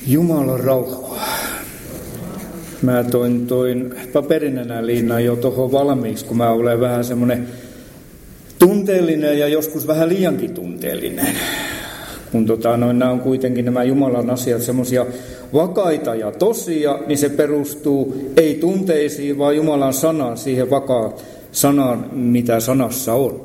Jumalan rauhaa. Mä toin paperinenäliinnan jo tuohon valmiiksi, kun mä olen vähän semmoinen tunteellinen ja joskus vähän liiankin tunteellinen. Kun nämä on kuitenkin nämä Jumalan asiat semmoisia vakaita ja tosia, niin se perustuu ei tunteisiin, vaan Jumalan sanaan, siihen vakaan sanaan, mitä sanassa on.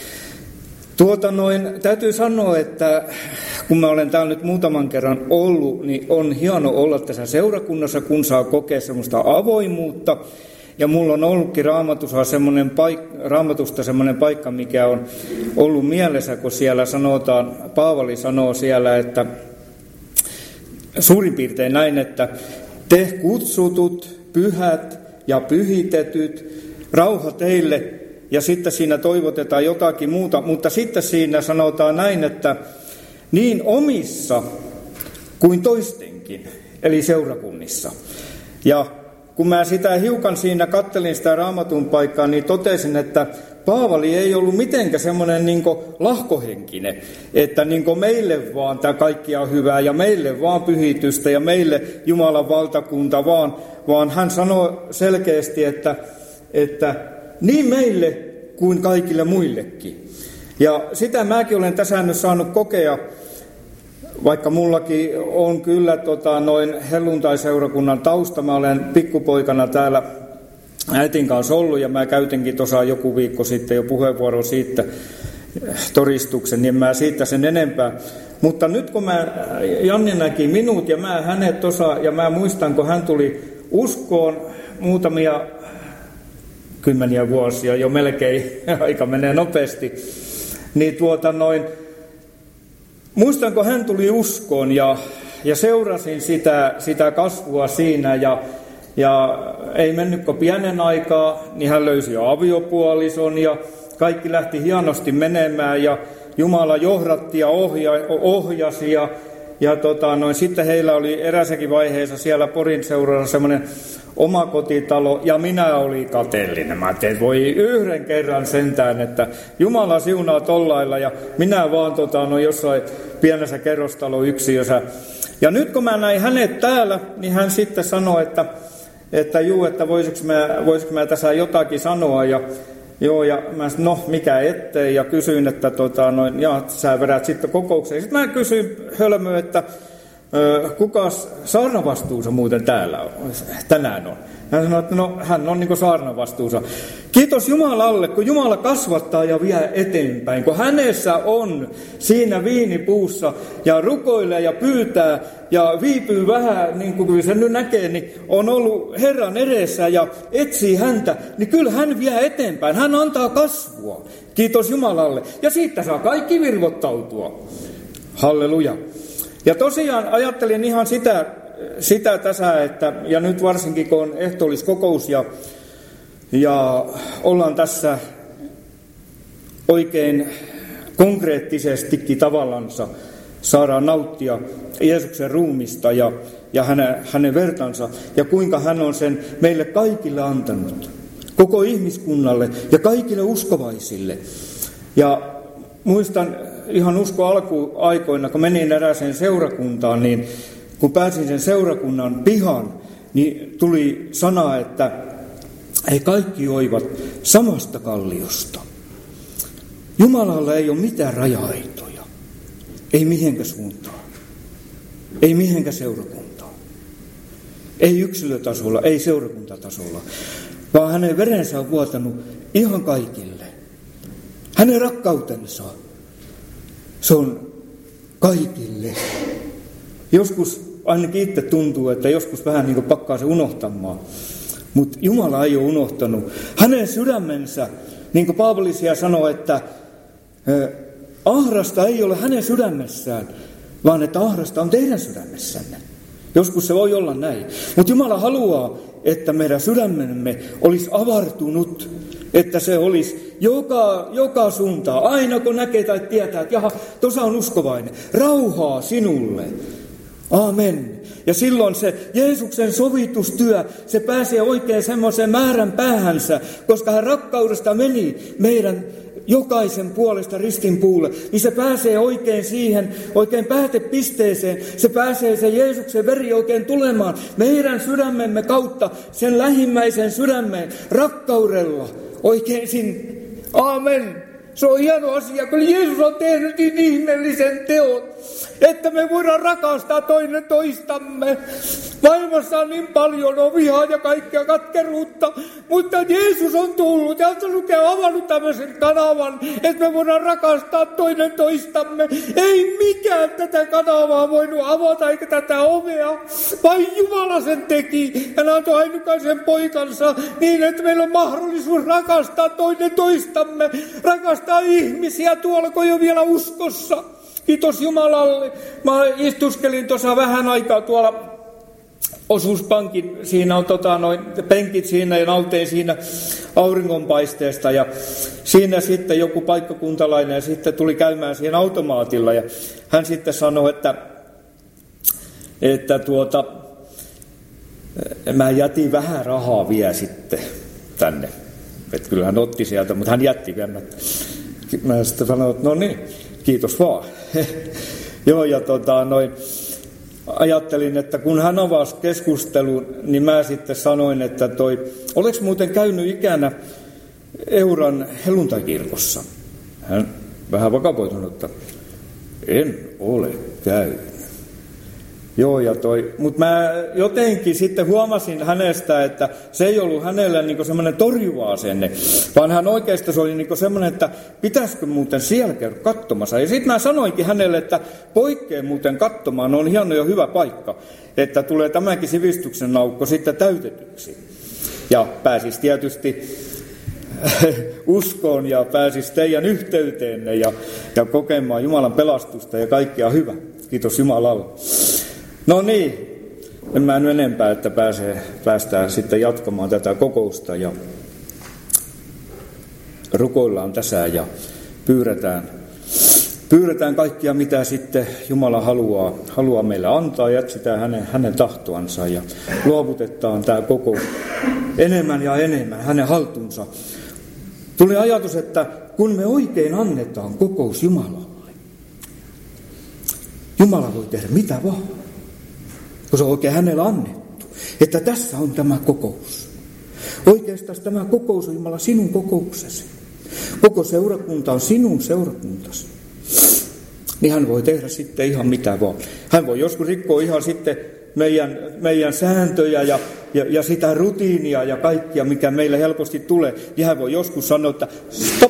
Täytyy sanoa, että kun mä olen täällä nyt muutaman kerran ollut, niin on hieno olla tässä seurakunnassa, kun saa semmoista avoimuutta. Ja mulla on ollutkin Raamatusta semmoinen paikka, mikä on ollut mielessä, kun siellä sanotaan, Paavali sanoo siellä, että suurin piirtein näin, että te kutsutut, pyhät ja pyhitetyt, rauha teille. Ja sitten siinä toivotetaan jotakin muuta, mutta sitten siinä sanotaan näin, että niin omissa kuin toistenkin, eli seurakunnissa. Ja kun mä sitä hiukan siinä kattelin sitä Raamatun paikkaa, niin totesin, että Paavali ei ollut mitenkään semmoinen lahkohenkinen, että meille vaan tämä kaikki on hyvää ja meille vaan pyhitystä ja meille Jumalan valtakunta, vaan hän sanoi selkeästi, että niin meille kuin kaikille muillekin. Ja sitä mäkin olen tässä nyt saanut kokea, vaikka mullakin on kyllä helluntai-seurakunnan tausta. Mä olen pikkupoikana täällä äitin kanssa ollut ja mä käytinkin tuossa joku viikko sitten jo puheenvuoron siitä todistuksen, niin mä siitä sen enempää. Mutta nyt kun Janni näki minut ja mä hänet tuossa, ja mä muistan, kun hän tuli uskoon muutamia kymmeniä vuosia, jo melkein, aika menee nopeasti, niin muistan, kun hän tuli uskoon ja seurasin sitä kasvua siinä ja ei mennytkö pienen aikaa, niin hän löysi aviopuolison ja kaikki lähti hienosti menemään ja Jumala johdatti ja ohjasi ja sitten heillä oli erässäkin vaiheessa siellä Porin seurassa semmoinen oma kotitalo, ja minä olin kateellinen. Mä tein, voi yhden kerran sentään, että Jumala siunaa tollailla, ja minä vaan jossain pienessä kerrostaloyksiössä. Ja nyt kun mä näin hänet täällä, niin hän sitten sanoi, että voisiko mä tässä jotakin sanoa, ja mä sanoin, mikä ettei, ja kysyin, että sä vedät sitten kokoukseen. Sitten mä kysyin hölmöä, että kuka saarnavastuussa muuten täällä on, tänään on. Hän sanoi, että hän on saarnavastuussa. Kiitos Jumalalle, kun Jumala kasvattaa ja vie eteenpäin. Kun hänessä on siinä viinipuussa ja rukoilee ja pyytää ja viipyy vähän, niin kuin se nyt näkee, niin on ollut Herran edessä ja etsii häntä, niin kyllä hän vie eteenpäin. Hän antaa kasvua. Kiitos Jumalalle. Ja siitä saa kaikki virvoittautua. Halleluja. Ja tosiaan ajattelin ihan sitä tässä, että, ja nyt varsinkin kun on ehtoolliskokous ja ollaan tässä oikein konkreettisestikin tavallansa, saadaan nauttia Jeesuksen ruumista ja hänen vertansa, ja kuinka hän on sen meille kaikille antanut, koko ihmiskunnalle ja kaikille uskovaisille. Ja muistan ihan alkuaikoina, kun menin erääseen seurakuntaan, niin kun pääsin sen seurakunnan pihan, niin tuli sana, että he kaikki joivat samasta kalliosta. Jumalalla ei ole mitään raja-aitoja, ei mihinkä suuntaan, ei mihinkä seurakuntaan, ei yksilötasolla, ei seurakuntatasolla, vaan hänen verensä on vuotanut ihan kaikille. Hänen rakkautensa, se on kaikille. Joskus ainakin itse tuntuu, että joskus vähän niin kuin pakkaa se unohtamaan. Mutta Jumala ei ole unohtanut. Hänen sydämensä, niin kuin Paavali siellä sanoo, että ahdasta ei ole hänen sydämessään, vaan että ahdasta on teidän sydämessänne. Joskus se voi olla näin. Mutta Jumala haluaa, että meidän sydämemme olisi avartunut, että se olisi joka suuntaan. Aina kun näkee tai tietää, että jaha, tuossa on uskovainen. Rauhaa sinulle. Amen. Ja silloin se Jeesuksen sovitustyö, se pääsee oikein semmoiseen määrän päähänsä, koska hän rakkaudesta meni meidän jokaisen puolesta ristinpuulle, niin se pääsee oikein siihen, oikein päätepisteeseen, se pääsee se Jeesuksen veri oikein tulemaan meidän sydämemme kautta, sen lähimmäisen sydämeen, rakkaudella, oikein sinne. Amen. Se on hieno asia, kun Jeesus on tehnyt niin ihmeellisen teon, että me voidaan rakastaa toinen toistamme. Maailmassa on niin paljon vihaa ja kaikkea katkeruutta, mutta Jeesus on tullut ja on avannut tämmöisen kanavan, että me voidaan rakastaa toinen toistamme. Ei mikään tätä kanavaa voinut avata eikä tätä ovea, vain Jumala sen teki. Hän antoi ainukaisen poikansa niin, että meillä on mahdollisuus rakastaa toinen toistamme, rakastaa ihmisiä tuolla, kun jo vielä uskossa. Kiitos Jumalalle. Mä istuskelin tuossa vähän aikaa tuolla osuuspankin, siinä on penkit siinä ja nautein siinä auringonpaisteesta ja siinä sitten joku paikkakuntalainen ja sitten tuli käymään siihen automaatilla ja hän sitten sanoi, että mä jätin vähän rahaa vielä sitten tänne. Että kyllä hän otti sieltä, mutta hän jätti vielä. Mä sitten sanoin, että no niin, kiitos vaan. Joo, ja ajattelin, että kun hän avasi keskustelun, niin mä sitten sanoin, että oleks muuten käynyt ikänä Euran helluntaikirkossa? Hän vähän vakavoitunut, että en ole käynyt. Joo, mutta mä jotenkin sitten huomasin hänestä, että se ei ollut hänellä niinku semmoinen torjuva asenne, vaan hän oikeastaan se oli niinku semmoinen, että pitäisikö muuten siellä käydä katsomassa. Ja sitten mä sanoinkin hänelle, että poikkeen muuten katsomaan on hieno ja hyvä paikka, että tulee tämäkin sivistyksen aukko sitten täytetyksi. Ja pääsisi tietysti uskoon ja pääsisi teidän yhteyteenne ja kokemaan Jumalan pelastusta ja kaikkea hyvää. Kiitos Jumalalle. No niin, en mä nyt enempää, että päästään sitten jatkamaan tätä kokousta ja rukoillaan tässä ja pyydetään kaikkia, mitä sitten Jumala haluaa meille antaa ja etsitään hänen tahtoansa ja luovutetaan tämä kokous enemmän ja enemmän hänen haltuunsa. Tuli ajatus, että kun me oikein annetaan kokous Jumalalle, Jumala voi tehdä mitä vaan. Kun se on oikein hänellä annettu, että tässä on tämä kokous. Oikeastaan tämä kokous on Jumala sinun kokouksesi. Koko seurakunta on sinun seurakuntasi. Niin hän voi tehdä sitten ihan mitä vaan. Hän voi joskus rikkoa ihan sitten meidän sääntöjä ja sitä rutiinia ja kaikkia, mikä meille helposti tulee. Ja hän voi joskus sanoa, että stop.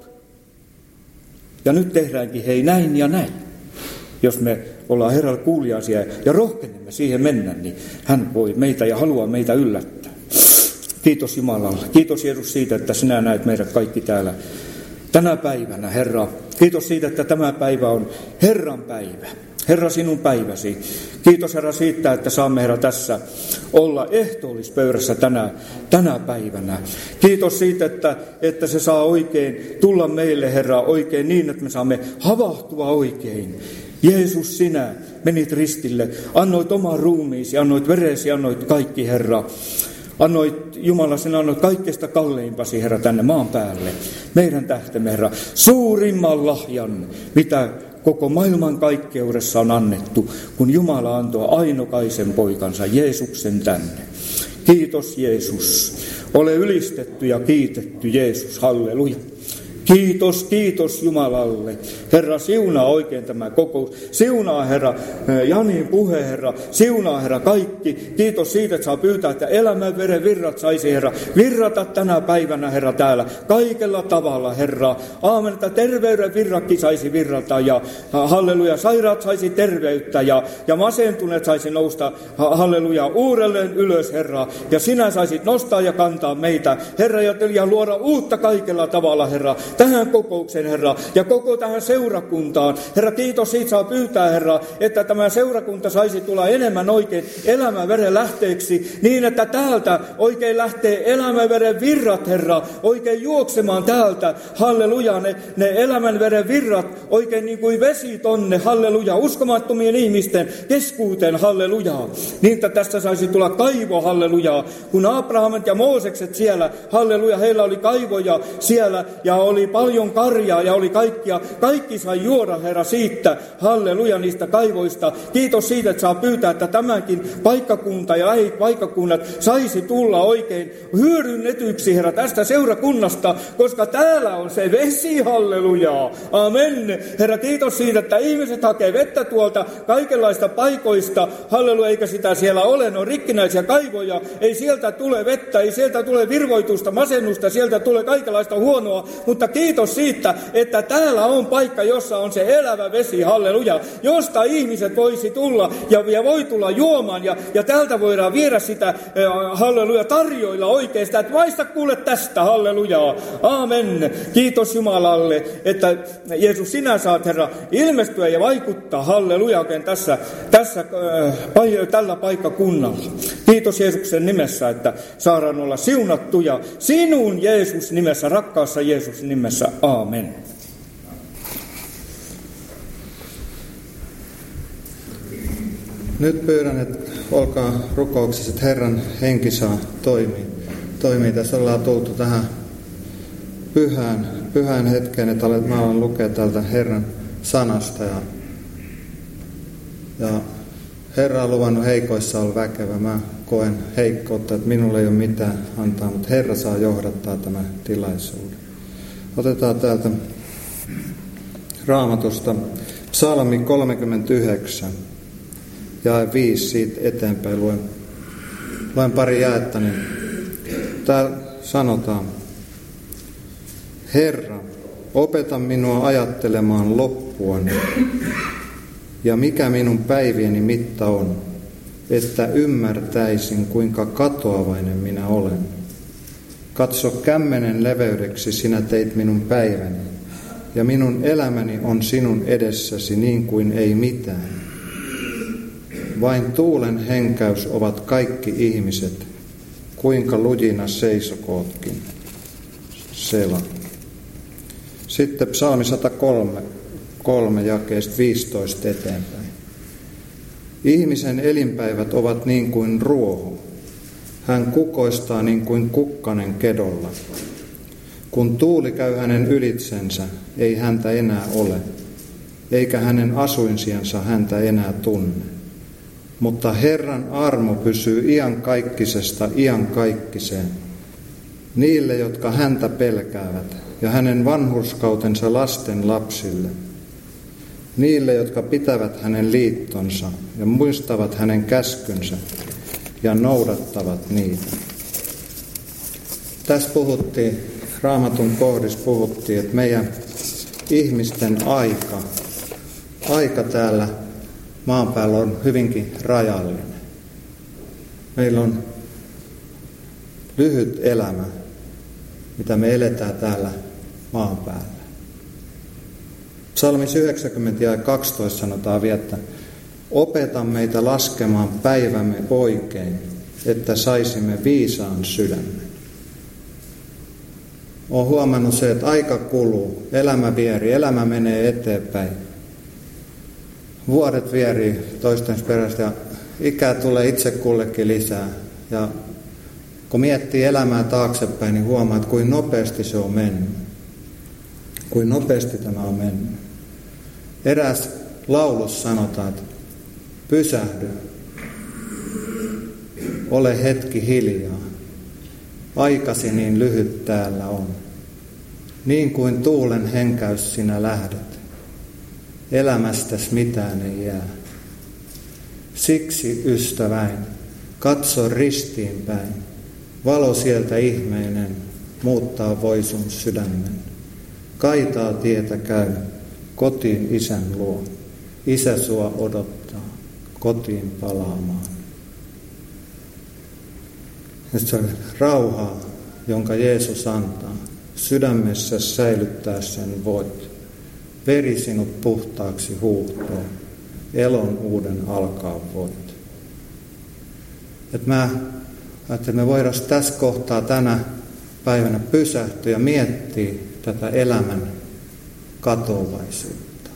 Ja nyt tehdäänkin hei näin ja näin. Jos me ollaan Herralle kuuliaisia ja rohkenemme siihen mennä, niin hän voi meitä ja haluaa meitä yllättää. Kiitos Jumalalle. Kiitos Jeesus siitä, että sinä näet meidät kaikki täällä tänä päivänä, Herra. Kiitos siitä, että tämä päivä on Herran päivä. Herra, sinun päiväsi. Kiitos Herra siitä, että saamme Herra tässä olla ehtoollispöydässä tänä päivänä. Kiitos siitä, että se saa oikein tulla meille Herra oikein niin, että me saamme havahtua oikein. Jeesus, sinä menit ristille, annoit oman ruumiisi, annoit veresi, annoit kaikki Herra. Annoit, Jumala, sinä annoit kaikkeesta kalleimpasi Herra tänne maan päälle. Meidän tähtemme Herra, suurimman lahjan, mitä koko maailman kaikkeudessa on annettu, kun Jumala antoi ainokaisen poikansa Jeesuksen tänne. Kiitos Jeesus. Ole ylistetty ja kiitetty Jeesus. Halleluja. Kiitos Jumalalle. Herra, siunaa oikein tämä kokous. Siunaa Herra Janin puhe, Herra. Siunaa Herra kaikki. Kiitos siitä, että saa pyytää, että elämän veren virrat saisi Herra virrata tänä päivänä Herra täällä. Kaikella tavalla Herra. Aamen, että terveyden virrakki saisi virrata ja halleluja, sairaat saisi terveyttä ja masentuneet saisi nousta halleluja uudelleen ylös Herra. Ja sinä saisit nostaa ja kantaa meitä Herra ja luoda uutta kaikella tavalla Herra. tähän kokoukseen, Herra, ja koko tähän seurakuntaan. Herra, kiitos siitä saa pyytää, Herra, että tämä seurakunta saisi tulla enemmän oikein elämänveren lähteeksi, niin että täältä oikein lähtee elämänveren virrat, Herra, oikein juoksemaan täältä, halleluja, ne elämänveren virrat, oikein niin kuin vesi tonne, halleluja, uskomattomien ihmisten keskuuteen, halleluja, niin että tästä saisi tulla kaivo, halleluja, kun Abrahamit ja Moosekset siellä, halleluja, heillä oli kaivoja siellä, ja oli paljon karjaa, ja oli kaikkia, kaikki sai juoda, Herra, siitä, halleluja, niistä kaivoista. Kiitos siitä, että saa pyytää, että tämänkin paikkakunta ja lähipaikkakunnat saisi tulla oikein hyödynnetyksi, Herra, tästä seurakunnasta, koska täällä on se vesi, halleluja. Amen. Herra, kiitos siitä, että ihmiset hakee vettä tuolta kaikenlaista paikoista, halleluja, eikä sitä siellä ole, ne on rikkinäisiä kaivoja, ei sieltä tule vettä, ei sieltä tule virvoitusta, masennusta, sieltä tulee kaikenlaista huonoa, mutta kiitos siitä, että täällä on paikka, jossa on se elävä vesi, halleluja, josta ihmiset voisi tulla ja voi tulla juomaan, ja täältä voidaan viedä sitä, halleluja, tarjoilla oikein sitä, että maista kuule tästä, halleluja, amen. Kiitos Jumalalle, että Jeesus, sinä saat, Herra, ilmestyä ja vaikuttaa, halleluja, oikein tällä paikkakunnalla. Kiitos Jeesuksen nimessä, että saadaan olla siunattuja sinun Jeesus nimessä, rakkaassa Jeesus nimessä, aamen. Nyt pyydän, että olkaa rukouksessa, että Herran henki saa toimia. Tässä ollaan tultu tähän pyhään hetkeen, että mä alan lukea täältä Herran sanasta. Ja Herra on luvannut heikoissa olla väkevä. Mä koen heikkoutta, että minulle ei ole mitään antaa, mutta Herra saa johdattaa tämän tilaisuuden. Otetaan täältä Raamatusta Psalmi 39. Jae 5 siitä eteenpäin luen pari jaetta, niin täällä sanotaan: Herra, opeta minua ajattelemaan loppuani, ja mikä minun päivieni mitta on, että ymmärtäisin, kuinka katoavainen minä olen. Katso kämmenen leveydeksi sinä teit minun päiväni, ja minun elämäni on sinun edessäsi niin kuin ei mitään. Vain tuulen henkäys ovat kaikki ihmiset, kuinka lujina seisokootkin. Sela. Sitten psalmi 103 jakeesta 15 eteenpäin. Ihmisen elinpäivät ovat niin kuin ruoho. Hän kukoistaa niin kuin kukkanen kedolla. Kun tuuli käy hänen ylitsensä, ei häntä enää ole, eikä hänen asuinsiansa häntä enää tunne. Mutta Herran armo pysyy iankaikkisesta iankaikkiseen niille, jotka häntä pelkäävät, ja hänen vanhurskautensa lasten lapsille, niille, jotka pitävät hänen liittonsa ja muistavat hänen käskynsä ja noudattavat niitä. Tässä puhuttiin, Raamatun kohdissa puhuttiin, että meidän ihmisten aika täällä maan päällä on hyvinkin rajallinen. Meillä on lyhyt elämä, mitä me eletään täällä maan päällä. Psalmis 90 ja 12 sanotaan vielä, että opeta meitä laskemaan päivämme oikein, että saisimme viisaan sydämen. Olen huomannut se, että aika kuluu, elämä vieri, elämä menee eteenpäin. Vuodet vierii toistensa perästä ja ikää tulee itse kullekin lisää. Ja kun miettii elämää taaksepäin, niin huomaa, että kuinka nopeasti se on mennyt. Kuinka nopeasti tämä on mennyt. Eräs laulussa sanotaan, että pysähdy, ole hetki hiljaa. Aikasi niin lyhyt täällä on. Niin kuin tuulen henkäys sinä lähdet. Elämästäs mitään ei jää. Siksi, ystäväin, katso ristiin päin. Valo sieltä ihmeinen muuttaa voi sun sydämen. Kaitaa tietä käy kotiin isän luo. Isä sua odottaa kotiin palaamaan. Ja se on rauhaa, jonka Jeesus antaa. sydämessä säilyttää sen voit. Veri sinut puhtaaksi huuhtoo, elon uuden alkaa voit. Että mä ajattelin, että me voidaan tässä kohtaa tänä päivänä pysähtyä ja miettiä tätä elämän katoavaisuutta.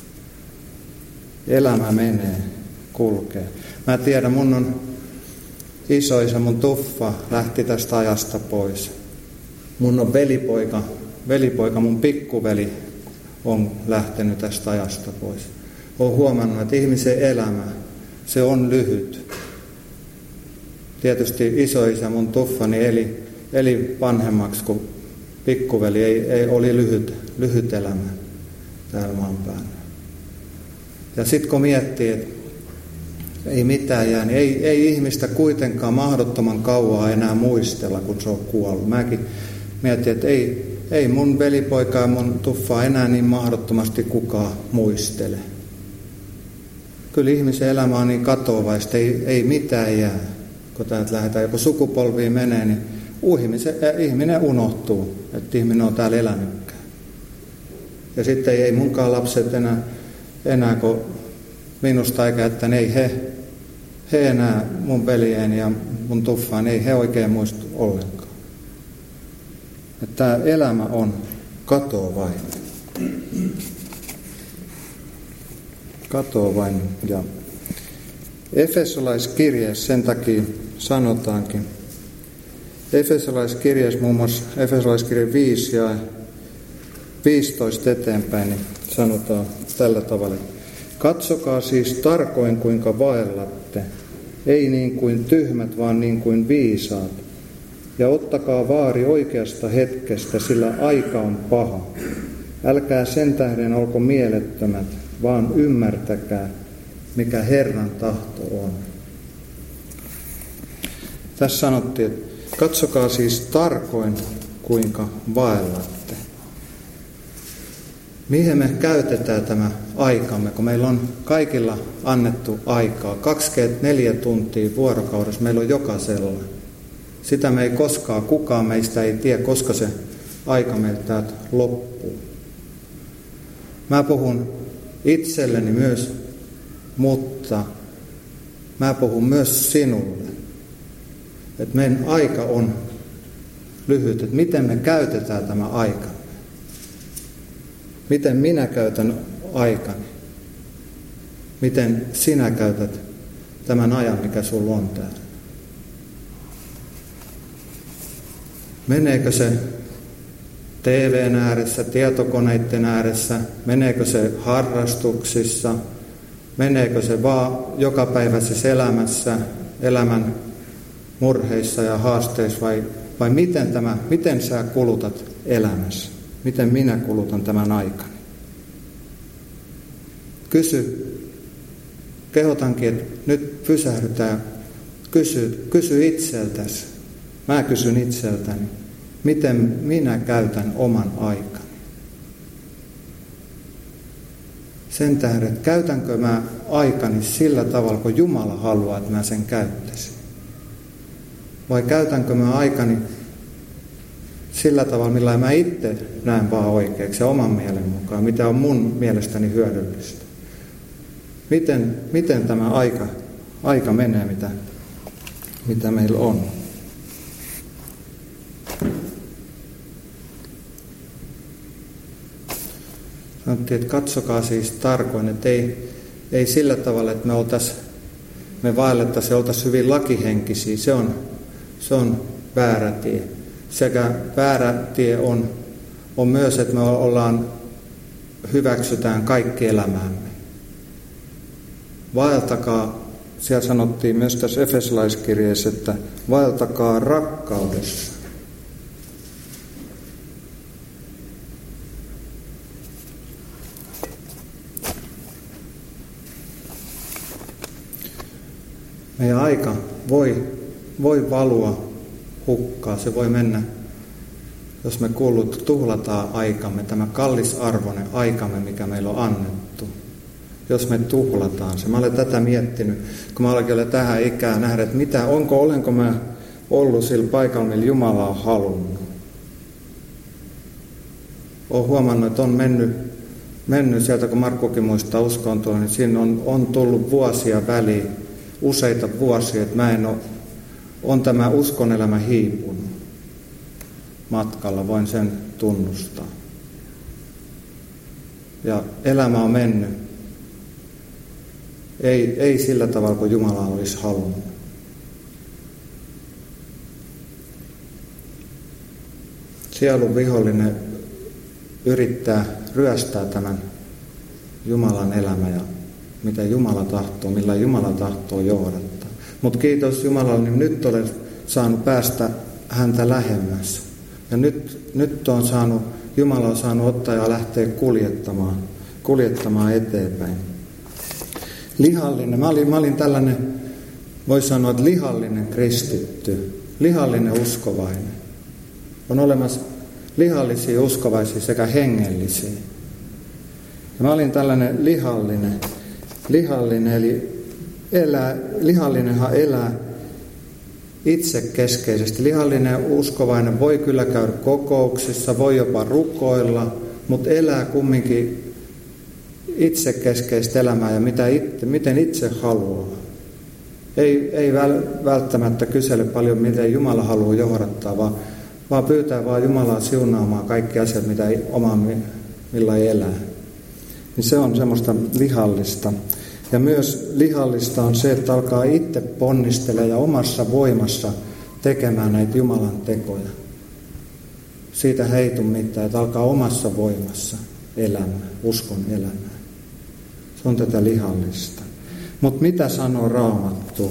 Elämä menee, kulkee. Mä tiedän, mun on isoisä, mun tuffa lähti tästä ajasta pois. Mun on velipoika, mun pikkuveli on lähtenyt tästä ajasta pois. Olen huomannut, että ihmisen elämä, se on lyhyt. Tietysti isoisä, mun tuffani eli vanhemmaksi kuin pikkuveli, ei oli lyhyt elämä täällä maan päällä. Ja sitten kun miettii, että ei mitään jää, niin ei ihmistä kuitenkaan mahdottoman kauaa enää muistella, kun se on kuollut. Mäkin mietin, että ei mun velipoika ja mun tuffaa enää niin mahdottomasti kukaan muistele. Kyllä ihmisen elämä on niin katoavaista, ei mitään jää. Kun täältä lähdetään, joku sukupolviin menee, niin ihminen unohtuu, että ihminen on täällä elänytkään. Ja sitten ei munkaan lapset enää kun minusta eikä, että ei he enää mun veljeeni ja mun tuffaan, ei he oikein muistu ollenkaan. Että tämä elämä on katoavainen. Katoavainen. Ja Efesolaiskirjeessä sen takia sanotaankin. Efesolaiskirjeessä muun muassa Efesolaiskirje 5 ja 15 eteenpäin niin sanotaan tällä tavalla. Katsokaa siis tarkoin kuinka vaellatte, ei niin kuin tyhmät, vaan niin kuin viisaat. Ja ottakaa vaari oikeasta hetkestä, sillä aika on paha. Älkää sen tähden olko mielettömät, vaan ymmärtäkää, mikä Herran tahto on. Tässä sanottiin, että katsokaa siis tarkoin, kuinka vaellatte. Mihin me käytetään tämä aikamme, kun meillä on kaikilla annettu aikaa. 24 tuntia vuorokaudessa meillä on jokaisella. Sitä me ei koskaan, kukaan meistä ei tiedä, koska se aika meiltä loppuu. Mä puhun itselleni myös, mutta mä puhun myös sinulle. Että meidän aika on lyhyt, että miten me käytetään tämä aika. Miten minä käytän aikani? Miten sinä käytät tämän ajan, mikä sulla on täällä? Meneekö se TV:n ääressä, tietokoneiden ääressä? Meneekö se harrastuksissa? Meneekö se vaan jokapäiväisessä elämässä, elämän murheissa ja haasteissa? Vai miten sä kulutat elämässä? Miten minä kulutan tämän aikani? Kehotankin, että nyt pysähdytään. Kysy itseltäsi. Mä kysyn itseltäni, miten minä käytän oman aikani. Sen tähden, että käytänkö mä aikani sillä tavalla, kun Jumala haluaa, että mä sen käyttäisin. Vai käytänkö mä aikani sillä tavalla, millä mä itse näen vaan oikeaksi ja oman mielen mukaan, mitä on mun mielestäni hyödyllistä. Miten tämä aika menee, mitä meillä on. Sanottiin, että katsokaa siis tarkoin, että ei sillä tavalla, että me vaellettaisiin ja oltaisiin hyvin lakihenkisiä. Se on väärä tie. Sekä väärä tie on myös, että me hyväksytään kaikki elämäämme. Vaeltakaa, siellä sanottiin myös tässä Efesolaiskirjeessä, että vaeltakaa rakkaudessa. Meidän aika voi valua hukkaa, se voi mennä, jos me tuhlataan aikamme, tämä kallisarvoinen aikamme, mikä meillä on annettu. Jos me tuhlataan se. Mä olen tätä miettinyt, kun mä olen tähän ikään nähdä, että olenko mä ollut sillä paikalla, millä Jumala on halunnut. olen huomannut, että on mennyt sieltä, kun Markkukin muistaa uskontoa, niin siinä on tullut vuosia väliin, useita vuosia, että on tämä uskonelämä hiipunut matkalla, voin sen tunnustaa. Ja elämä on mennyt. Ei sillä tavalla, kuin Jumala olisi halunnut. Sielun vihollinen yrittää ryöstää tämän Jumalan elämä ja mitä Jumala tahtoo, millä Jumala tahtoo johdattaa. Mutta kiitos Jumalalle, niin nyt olen saanut päästä häntä lähemmäs. Ja nyt Jumala on saanut ottaa ja lähteä kuljettamaan eteenpäin. Lihallinen, mä olin tällainen, voisi sanoa, että lihallinen kristitty, lihallinen uskovainen. On olemassa lihallisia uskovaisia sekä hengellisiä. Ja mä olin tällainen lihallinen eli lihallinenhan elää itsekeskeisesti. Lihallinen uskovainen voi kyllä käydä kokouksissa, voi jopa rukoilla, mutta elää kumminkin itsekeskeistä elämää ja miten itse haluaa. Ei välttämättä kysele paljon, miten Jumala haluaa johdattaa, vaan pyytää vaan Jumalaa siunaamaan kaikki asiat, mitä millä ei elää. Niin se on semmoista lihallista. Ja myös lihallista on se, että alkaa itse ponnistella ja omassa voimassa tekemään näitä Jumalan tekoja. Siitä ei tule mitään, että alkaa omassa voimassa elämää, uskon elämää. Se on tätä lihallista. Mutta mitä sanoo Raamattu?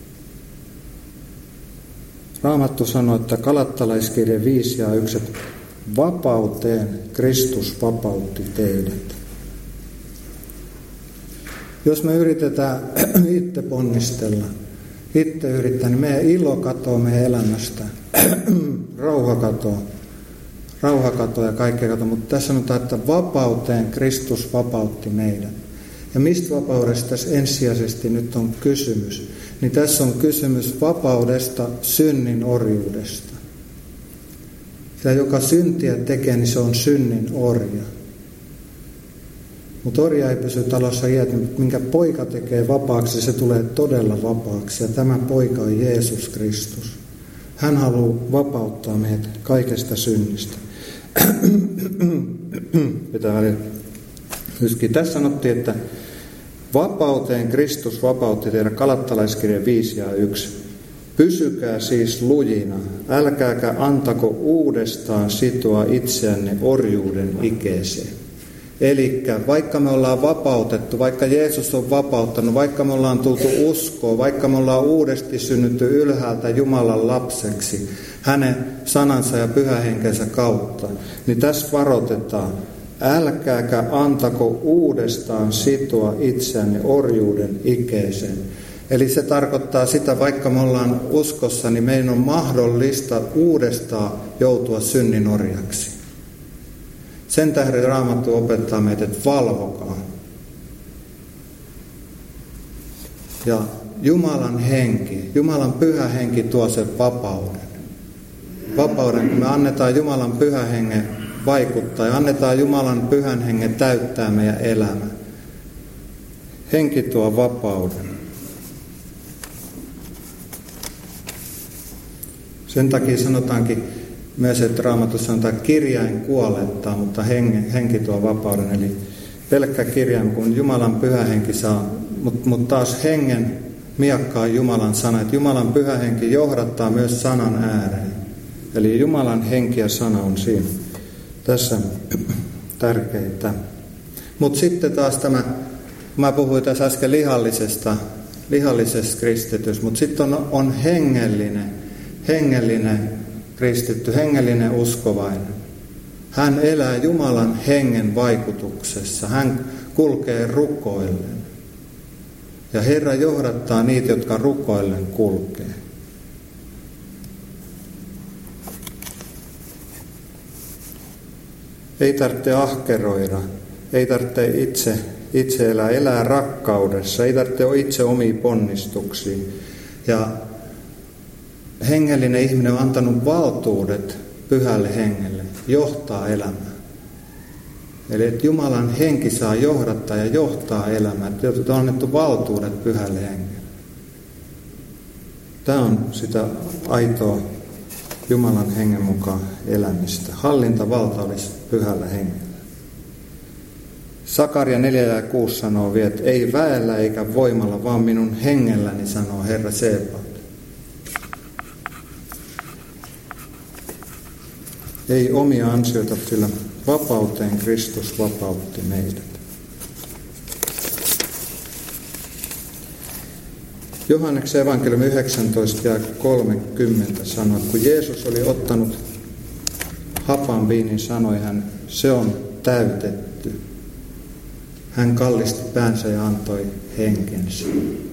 Raamattu sanoo, että Galattalaiskirje 5:1, että vapauteen Kristus vapautti teidät. Jos me yritetään itse ponnistella, itse yrittää, niin meidän ilo katoaa meidän elämästä. Rauha katoaa ja kaikkea katoaa, mutta tässä sanotaan, että vapauteen Kristus vapautti meidät. Ja mistä vapaudesta tässä ensisijaisesti nyt on kysymys? Niin tässä on kysymys vapaudesta synnin orjuudesta. Ja joka syntiä tekee, niin se on synnin orja. Mutta orja ei pysy talossa iät, minkä poika tekee vapaaksi, se tulee todella vapaaksi. Ja tämä poika on Jeesus Kristus. Hän haluaa vapauttaa meidät kaikesta synnistä. Pitää välillä yskiä. Tässä sanottiin, että vapauteen Kristus vapautti teidän, Galattalaiskirje 5:1. Pysykää siis lujina, älkääkä antako uudestaan sitoa itseänne orjuuden ikeeseen. Eli vaikka me ollaan vapautettu, vaikka Jeesus on vapauttanut, vaikka me ollaan tultu uskoon, vaikka me ollaan uudesti synnytty ylhäältä Jumalan lapseksi, hänen sanansa ja pyhähenkensä kautta, niin tässä varoitetaan, älkääkä antako uudestaan sitoa itseänne orjuuden ikeeseen. Eli se tarkoittaa sitä, vaikka me ollaan uskossa, niin meidän on mahdollista uudestaan joutua synnin orjaksi. Sen tähden Raamattu opettaa meitä, että valvokaa. Ja Jumalan henki, Jumalan pyhä henki tuo sen vapauden. Vapauden, kun me annetaan Jumalan pyhän hengen vaikuttaa ja annetaan Jumalan pyhän hengen täyttää meidän elämä. Henki tuo vapauden. Sen takia sanotaankin myös, että Raamatussa sanotaan, että kirjain kuolettaa, mutta henki tuo vapauden. Eli pelkkä kirjain, kun Jumalan pyhä henki saa, mutta taas hengen miakkaa Jumalan sana. Että Jumalan pyhä henki johdattaa myös sanan ääreen. Eli Jumalan henki ja sana on siinä. Tässä tärkeitä. Mutta sitten taas tämä, mä puhuin tässä äsken lihallisesta kristitystä, mutta sitten on hengellinen kristitty, hengellinen uskovainen. Hän elää Jumalan hengen vaikutuksessa. Hän kulkee rukoillen. Ja Herra johdattaa niitä, jotka rukoillen kulkee. Ei tarvitse ahkeroida. Ei tarvitse itse elää rakkaudessa. Ei tarvitse itse omia ponnistuksia. Ja hengellinen ihminen on antanut valtuudet pyhälle hengelle johtaa elämää. Eli että Jumalan henki saa johdattaa ja johtaa elämää. Että on annettu valtuudet pyhälle hengelle. Tämä on sitä aitoa Jumalan hengen mukaan elämistä. Hallintavalta olisi pyhällä hengellä. Sakaria 4:6 sanoo vielä, että ei väellä eikä voimalla, vaan minun hengelläni, sanoo Herra Sebaot. Ei omia ansioita, sillä vapauteen Kristus vapautti meidät. Johanneksen evankeliumi 19:30 sanoo, että kun Jeesus oli ottanut hapan viinin, sanoi hän, se on täytetty. Hän kallisti päänsä ja antoi henkensä.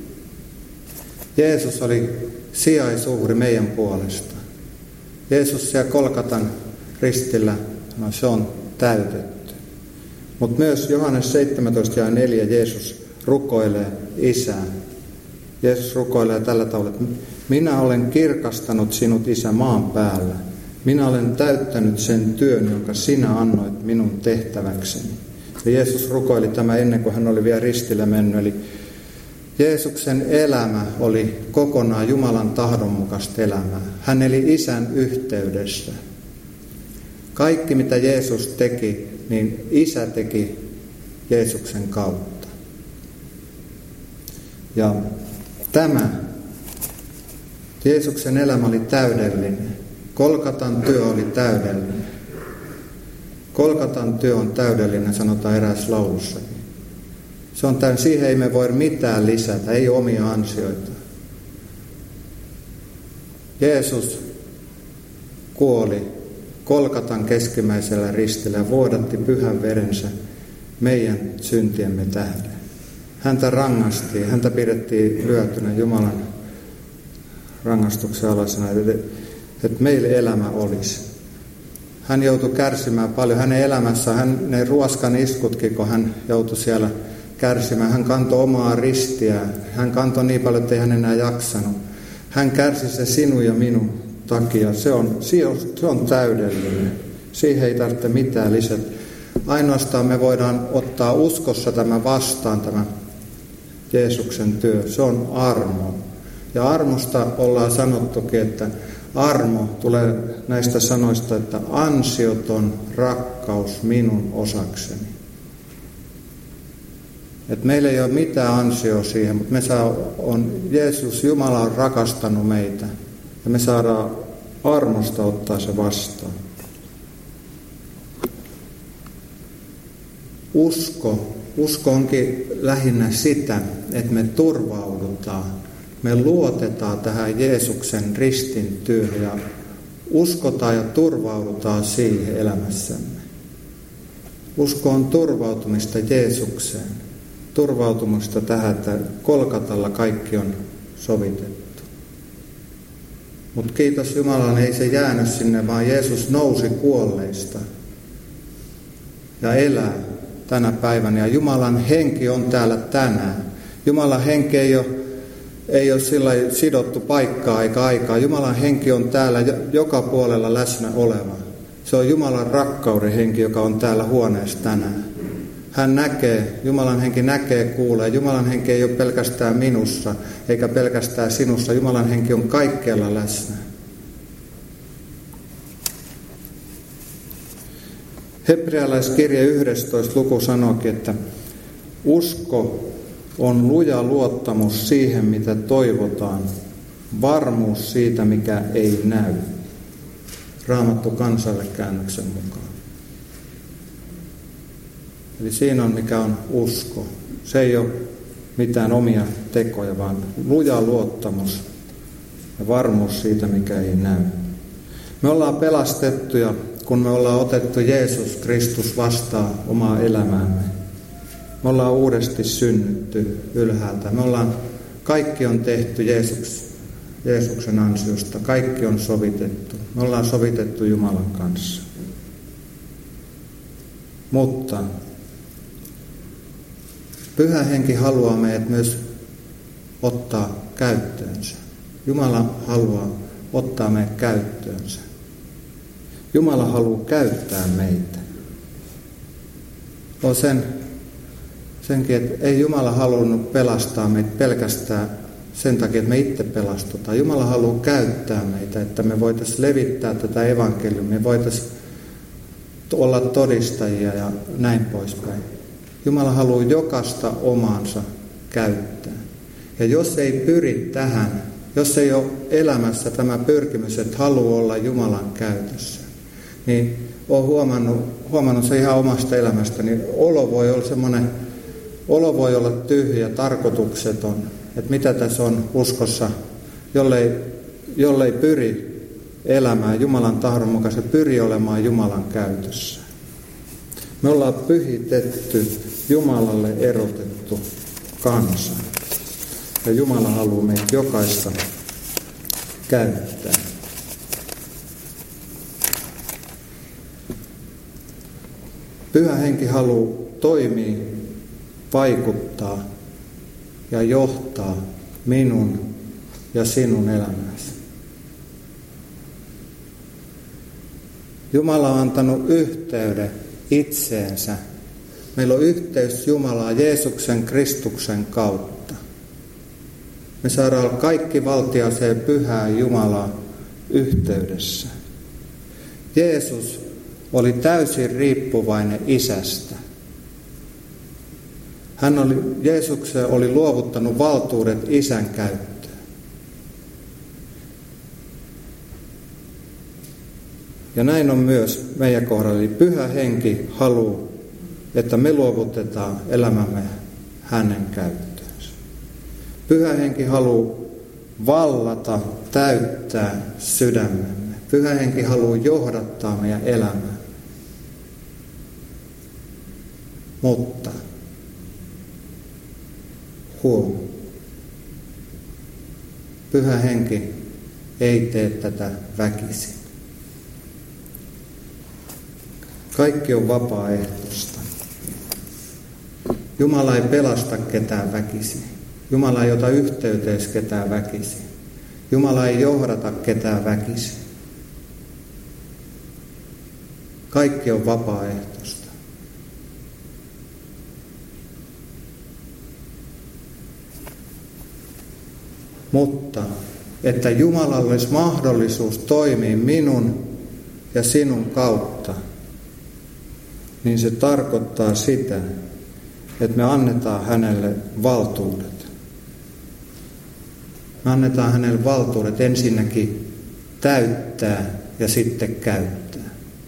Jeesus oli sijaisuhri meidän puolesta. Jeesus siellä Kolkatan ristillä, no se on täytetty. Mutta myös Johannes 17:4 Jeesus rukoilee Isää. Jeesus rukoilee tällä tavalla, että minä olen kirkastanut sinut, Isä, maan päällä. Minä olen täyttänyt sen työn, jonka sinä annoit minun tehtäväkseni. Ja Jeesus rukoili tämä ennen kuin hän oli vielä ristillä mennyt. Eli Jeesuksen elämä oli kokonaan Jumalan tahdon mukaista elämää. Hän eli Isän yhteydessä. Kaikki mitä Jeesus teki, niin Isä teki Jeesuksen kautta. Ja tämä Jeesuksen elämä oli täydellinen. Kolkatan työ oli täydellinen. Kolkatan työ on täydellinen, sanotaan eräässä laulussa. Se on siihen ei me voi mitään lisätä, ei omia ansioita. Jeesus kuoli Kolkatan keskimmäisellä ristillä ja vuodatti pyhän verensä meidän syntiemme tähden. Häntä rangaistiin, häntä pidettiin lyötynä Jumalan rangaistuksen alaisena, että meille elämä olisi. Hän joutui kärsimään paljon. Hänen elämässään, ne ruoskan iskutkin, kun hän joutui siellä kärsimään. Hän kantoi omaa ristiään. Hän kantoi niin paljon, että ei hän enää jaksanut. Hän kärsi se sinun ja minun takia. Se on täydellinen. Siihen ei tarvitse mitään lisätä. Ainoastaan me voidaan ottaa uskossa tämä vastaan, tämä Jeesuksen työ. Se on armo. Ja armosta ollaan sanottukin, että armo tulee näistä sanoista, että ansioton rakkaus minun osakseni. Että meillä ei ole mitään ansioa siihen, mutta Jeesus, Jumala on rakastanut meitä. Ja me saadaan armosta ottaa se vastaan. Usko onkin lähinnä sitä, että me turvaudutaan. Me luotetaan tähän Jeesuksen ristin työhön ja uskotaan ja turvaudutaan siihen elämässämme. Usko on turvautumista Jeesukseen. Turvautumista tähän, että Kolkatalla kaikki on sovitettu. Mutta kiitos Jumalan, ei se jäänyt sinne, vaan Jeesus nousi kuolleista ja elää tänä päivänä. Ja Jumalan henki on täällä tänään. Jumalan henki ei ole sillä sidottu paikkaa eikä aikaa. Jumalan henki on täällä joka puolella läsnä oleva. Se on Jumalan rakkauden henki, joka on täällä huoneessa tänään. Hän näkee, Jumalan henki näkee, kuulee. Jumalan henki ei ole pelkästään minussa eikä pelkästään sinussa. Jumalan henki on kaikkialla läsnä. Hebrealaiskirje 11. luku sanookin, että usko on luja luottamus siihen, mitä toivotaan, varmuus siitä, mikä ei näy. Raamattu kansalle käännöksen mukaan. Eli siinä on, mikä on usko. Se ei ole mitään omia tekoja, vaan luja luottamus ja varmuus siitä, mikä ei näy. Me ollaan pelastettuja, kun me ollaan otettu Jeesus Kristus vastaan omaa elämäämme. Me ollaan uudesti synnytty ylhäältä. Kaikki on tehty Jeesuksen ansiosta. Kaikki on sovitettu. Me ollaan sovitettu Jumalan kanssa. Mutta Pyhä Henki haluaa meidät myös ottaa käyttöönsä. Jumala haluaa ottaa meidät käyttöönsä. Jumala haluaa käyttää meitä. on senkin, että ei Jumala halunnut pelastaa meitä pelkästään sen takia, että me itse pelastutaan. Jumala haluaa käyttää meitä, että me voitaisiin levittää tätä evankeliumia, me voitaisiin olla todistajia ja näin poispäin. Jumala haluaa jokaista omaansa käyttää. Ja jos ei pyri tähän, jos ei ole elämässä tämä pyrkimys, että haluaa olla Jumalan käytössä, niin olen huomannut se ihan omasta elämästä, niin olo voi olla tyhjä, tarkoitukseton, että mitä tässä on uskossa, jollei pyri elämään Jumalan tahdon mukaisesti, pyri olemaan Jumalan käytössä. Me ollaan pyhitetty, Jumalalle erotettu kansa. Ja Jumala haluaa meitä jokaista käyttää. Pyhä Henki haluaa toimia, vaikuttaa ja johtaa minun ja sinun elämäsi. Jumala on antanut yhteyden itseensä. Meillä on yhteys Jumalaan Jeesuksen Kristuksen kautta. Me saadaan olla kaikki valtiaseen pyhään Jumalaan yhteydessä. Jeesus oli täysin riippuvainen Isästä. Jeesuksen oli luovuttanut valtuudet Isän käyttöön. Ja näin on myös meidän kohdalla. Eli Pyhä Henki haluaa, että me luovutetaan elämämme hänen käyttöönsä. Pyhä Henki haluaa vallata, täyttää sydämemme. Pyhä Henki haluaa johdattaa meidän elämää. Mutta Pyhä Henki ei tee tätä väkisin. Kaikki on vapaaehtoista. Jumala ei pelasta ketään väkisin. Jumala ei ota yhteyteen ketään väkisin. Jumala ei johdata ketään väkisin. Kaikki on vapaaehtoista. Mutta että Jumalalla olisi mahdollisuus toimia minun ja sinun kautta, niin se tarkoittaa sitä, että me annetaan hänelle valtuudet. Me annetaan hänelle valtuudet ensinnäkin täyttää ja sitten käyttää.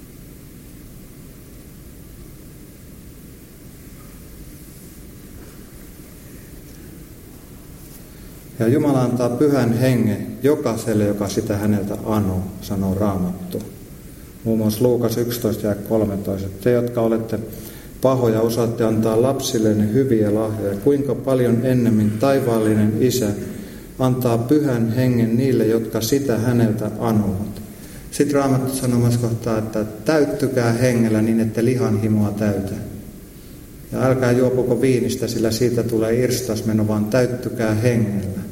Ja Jumala antaa Pyhän Hengen jokaiselle, joka sitä häneltä anoo, sanoo Raamattu. Muun muassa Luukas 11:13. Te, jotka olette pahoja, osaatte antaa lapsillenne hyviä lahjoja. Kuinka paljon ennemmin taivaallinen Isä antaa Pyhän Hengen niille, jotka sitä häneltä anovat. Sitten Raamattu sanomassa kohtaa, että täyttykää hengellä niin, että lihan himoa täytä. Ja älkää juopuko viinistä, sillä siitä tulee irstasmeno, vaan täyttykää hengellä.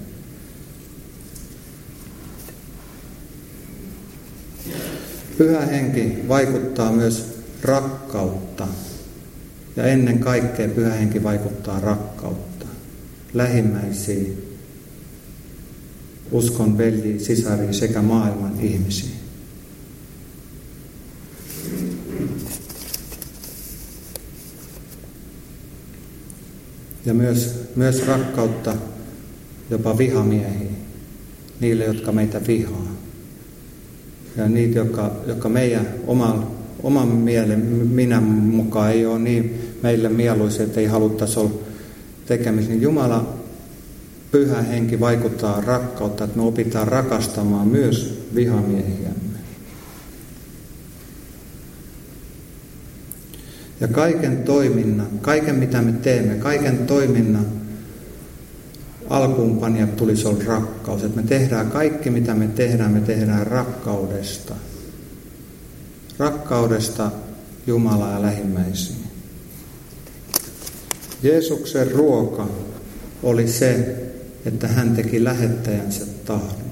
Pyhä Henki vaikuttaa myös rakkautta. Ja ennen kaikkea Pyhä Henki vaikuttaa rakkautta. Lähimmäisiin, uskon veljiin, sisariin sekä maailman ihmisiin. Ja myös rakkautta jopa vihamiehiin, niille, jotka meitä vihaa. Ja niitä, jotka meidän oman minän mukaan ei ole niin meille mieluisia, että ei haluttaisi olla tekemistä. Niin Jumala, Pyhä Henki vaikuttaa rakkautta, että me opitaan rakastamaan myös vihamiehiämme. Ja kaiken mitä me teemme, kaiken toiminnan alkuunpanija tulisi olla rakkaus. Että me tehdään kaikki mitä me tehdään rakkaudesta. Rakkaudesta Jumalaa ja lähimmäisiin. Jeesuksen ruoka oli se, että hän teki lähettäjänsä tahdon.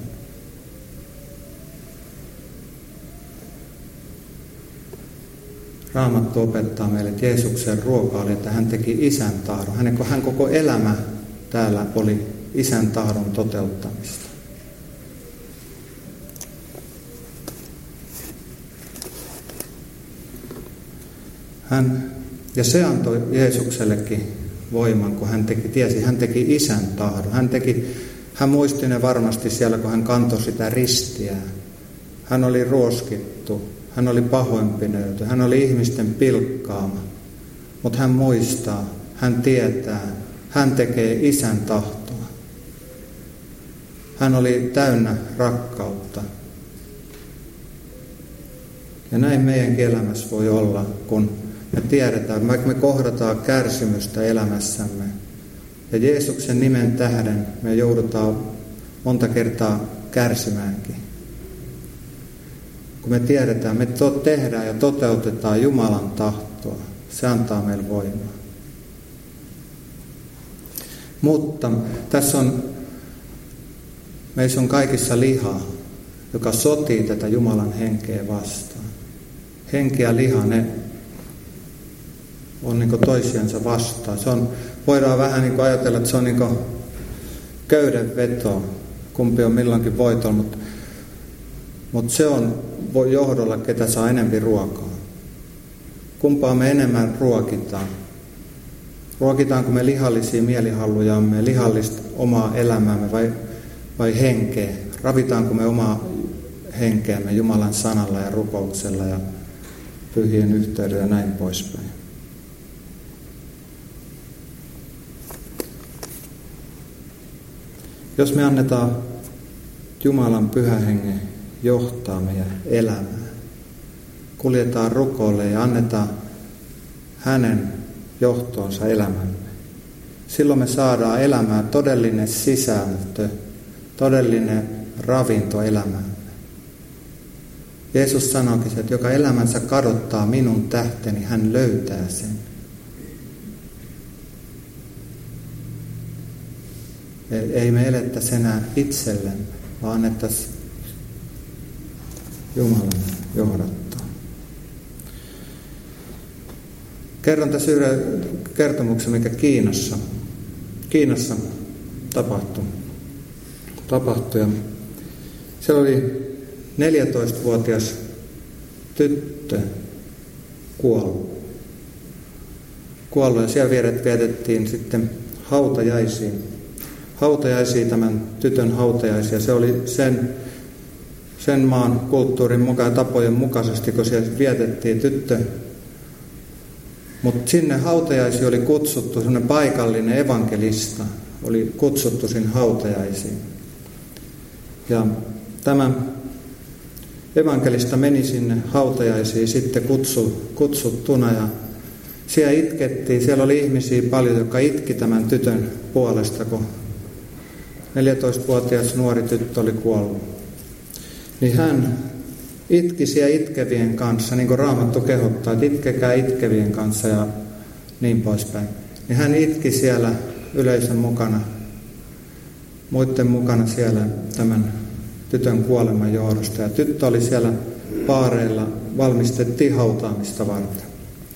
Raamattu opettaa meille, että Jeesuksen ruoka oli, että hän teki Isän tahdon. Hän koko elämä täällä oli Isän tahdon toteuttamista. Ja se antoi Jeesuksellekin voiman, kun hän teki Isän tahdon. Hän muisti ne varmasti siellä, kun hän kantoi sitä ristiä. Hän oli ruoskittu, hän oli pahoinpidelty, hän oli ihmisten pilkkaama. Mutta hän muistaa, hän tietää, hän tekee Isän tahtoa. Hän oli täynnä rakkautta. Ja näin meidänkin elämässä voi olla, kun me tiedetään, vaikka me kohdataan kärsimystä elämässämme. Ja Jeesuksen nimen tähden me joudutaan monta kertaa kärsimäänkin. Kun me tiedetään, me tehdään ja toteutetaan Jumalan tahtoa, se antaa meille voimaa. Mutta meissä on kaikissa lihaa, joka sotii tätä Jumalan henkeä vastaan. Henki ja liha, ne on niin toisiansa vastaan. Voidaan vähän niin ajatella, että se on niin köydenveto, kumpi on milloinkin voitolla, mutta se on johdolla, ketä saa enemmän ruokaa. Kumpaa me enemmän ruokitaan? Ruokitaanko me lihallisia mielihallujamme, lihallista omaa elämäämme vai henkeä? Ravitaanko me omaa henkeämme Jumalan sanalla ja rukouksella ja pyhien yhteydellä ja näin poispäin? Jos me annetaan Jumalan pyhän hengen johtaa meidän elämää, kuljetaan rukoille ja annetaan hänen johtoonsa elämämme, silloin me saadaan elämään todellinen sisältö, todellinen ravinto elämäämme. Jeesus sanoikin, että joka elämänsä kadottaa minun tähteni, hän löytää sen. Ei me elettäisi enää itsellemme, vaan annettaisiin Jumalan johdattaa. Kerron tässä yhden kertomuksen, mikä Kiinassa tapahtui. Ja siellä oli 14-vuotias tyttö kuollut ja siellä vietettiin sitten hautajaisia, tämän tytön hautajaisia. Se oli sen maan kulttuurin mukaan tapojen mukaisesti, kun siellä vietettiin tyttö. Mutta sinne hautajaisiin oli kutsuttu sellainen paikallinen evankelista, oli kutsuttu sinne hautajaisiin. Ja tämä evankelista meni sinne hautajaisiin sitten kutsuttuna ja siellä itkettiin. Siellä oli ihmisiä paljon, jotka itki tämän tytön puolesta, kun 14-vuotias nuori tyttö oli kuollut. Niin hän itki siellä itkevien kanssa, niin kuin Raamattu kehottaa, että itkekää itkevien kanssa ja niin poispäin. Niin hän itki siellä yleisön mukana, muiden mukana siellä tämän tytön kuoleman johdosta. Ja tyttö oli siellä paareilla, valmistettiin hautaamista varten.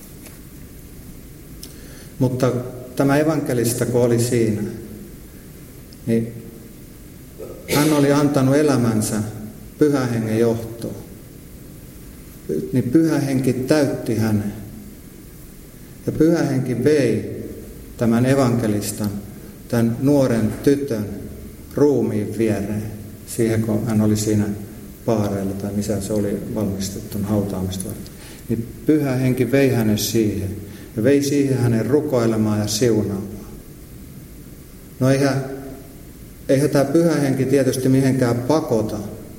Mutta tämä evankelista, kun oli siinä, niin hän oli antanut elämänsä Pyhän Hengen johtoon. Niin Pyhä Henki täytti hänen. Ja Pyhä Henki vei tämän evankelistan, tämän nuoren tytön ruumiin viereen. Siihen, kun hän oli siinä paareilla tai missä se oli valmistettu hautaamista varten. Niin Pyhä Henki vei hänen siihen. Ja vei siihen hänen rukoilemaan ja siunaamaan. No eihän tämä Pyhä Henki tietysti mihinkään pakota.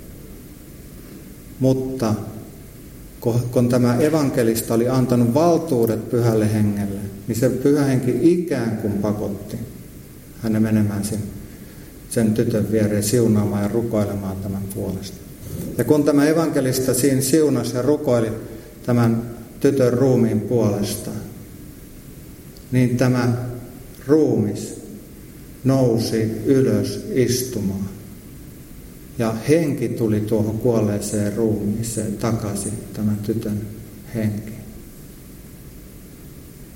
Mutta kun tämä evankelista oli antanut valtuudet Pyhälle Hengelle, niin se Pyhä Henki ikään kuin pakotti hänen menemään sen tytön viereen siunaamaan ja rukoilemaan tämän puolesta. Ja kun tämä evankelista siinä siunasi ja rukoili tämän tytön ruumiin puolesta, niin tämä ruumis nousi ylös istumaan. Ja henki tuli tuohon kuolleeseen ruumiiseen takaisin, tämän tytön henki.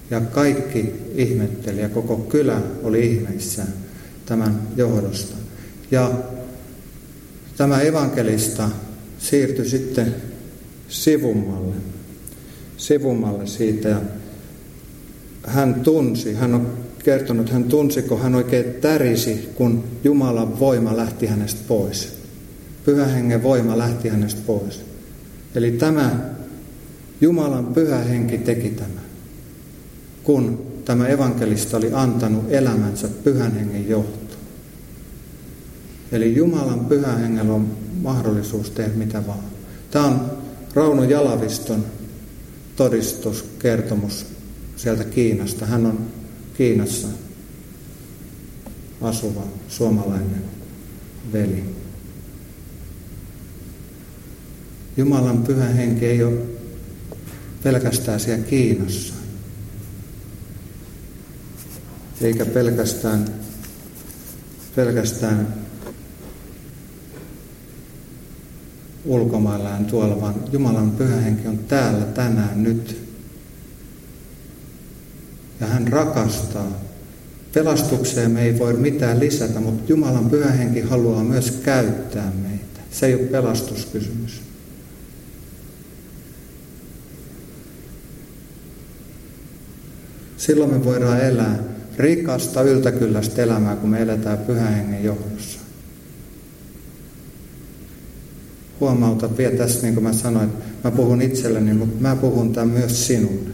Ja kaikki ihmetteli ja koko kylä oli ihmeissään tämän johdosta. Ja tämä evankelista siirtyi sitten sivummalle siitä. Ja hän on kertonut, hän tunsi, kun hän oikein tärisi, kun Jumalan voima lähti hänestä pois. Pyhän Hengen voima lähti hänestä pois. Eli tämä Jumalan Pyhä Henki teki tämän, kun tämä evankelista oli antanut elämänsä Pyhän Hengen johtoon. Eli Jumalan Pyhän Hengellä on mahdollisuus tehdä mitä vaan. Tämä on Rauno Jalaviston todistuskertomus sieltä Kiinasta. Hän on Kiinassa asuva suomalainen veli. Jumalan Pyhä Henki ei ole pelkästään siellä Kiinassa, eikä pelkästään ulkomaillaan tuolla, vaan Jumalan Pyhä Henki on täällä tänään nyt. Ja hän rakastaa. Pelastukseen me ei voi mitään lisätä, mutta Jumalan Pyhä Henki haluaa myös käyttää meitä. Se ei ole pelastuskysymys. Silloin me voidaan elää rikasta, yltäkylläistä elämää, kun me eletään Pyhän Hengen johdossa. Huomautat vielä tässä, niin kuin mä sanoin, että mä puhun itselleni, mutta mä puhun tämän myös sinulle.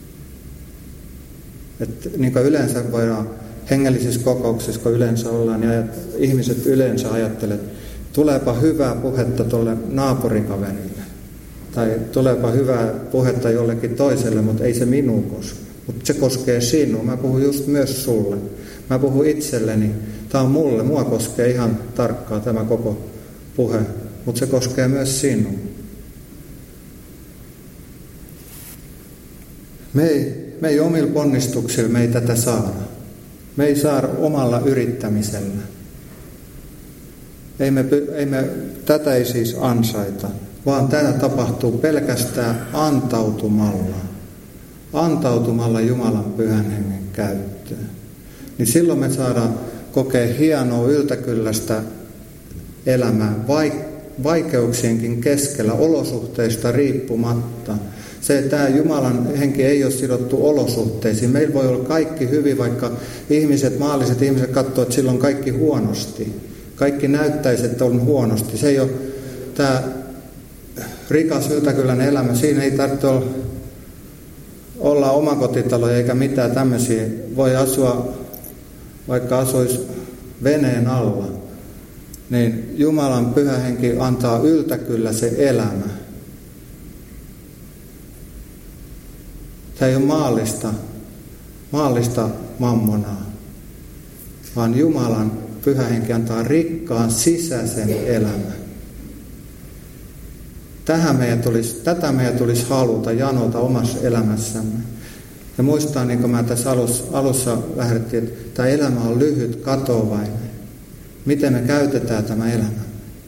Että niin kuin yleensä voidaan hengellisissä kokouksissa, kun yleensä ollaan, ja ihmiset yleensä ajattelevat, että tuleepa hyvää puhetta tuolle naapurikaverille. Tai tuleepa hyvää puhetta jollekin toiselle, mutta ei se minua koske. Mutta se koskee sinua. Mä puhun just myös sulle. Mä puhun itselleni. Tämä on mulle. Mua koskee ihan tarkkaan tämä koko puhe. Mutta se koskee myös sinua. Me ei omilla ponnistuksilla me ei tätä saada. Me ei saada omalla yrittämisellä. Tätä ei siis ansaita, vaan tämä tapahtuu pelkästään antautumalla Jumalan Pyhän Hengen käyttöön. Niin silloin me saadaan kokea hienoa yltäkylläistä elämää vaikeuksienkin keskellä, olosuhteista riippumatta. Se, että tämä Jumalan henki ei ole sidottu olosuhteisiin. Meillä voi olla kaikki hyvin, vaikka maalliset ihmiset katsoo, että silloin kaikki huonosti. Kaikki näyttäisi, että on huonosti. Se ei ole tämä rikas yltäkylläinen elämä. Siinä ei tarvitse olla omakotitaloja eikä mitään tämmöisiä. Voi asua, vaikka asuisi veneen alla. Niin Jumalan Pyhä Henki antaa yltäkyllä se elämä. Tämä ei ole maallista mammonaa, vaan Jumalan Pyhä Henki antaa rikkaan sisäisen elämän. Tätä meidän tulisi haluta, janota omassa elämässämme. Ja muistaa, niin kuin mä tässä alussa lähdettiin, että tämä elämä on lyhyt, katoavainen. Miten me käytetään tämä elämä?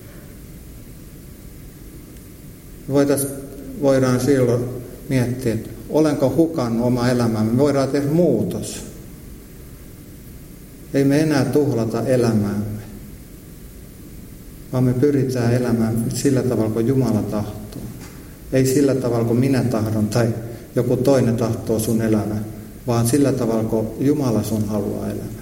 Voidaan silloin miettiä, että olenko hukannut oma elämäämme? Me voidaan tehdä muutos. Ei me enää tuhlata elämäämme, vaan me pyritään elämään sillä tavalla, kun Jumala tahtoo. Ei sillä tavalla, kun minä tahdon tai joku toinen tahtoo sun elämän, vaan sillä tavalla, kun Jumala sun haluaa elämään.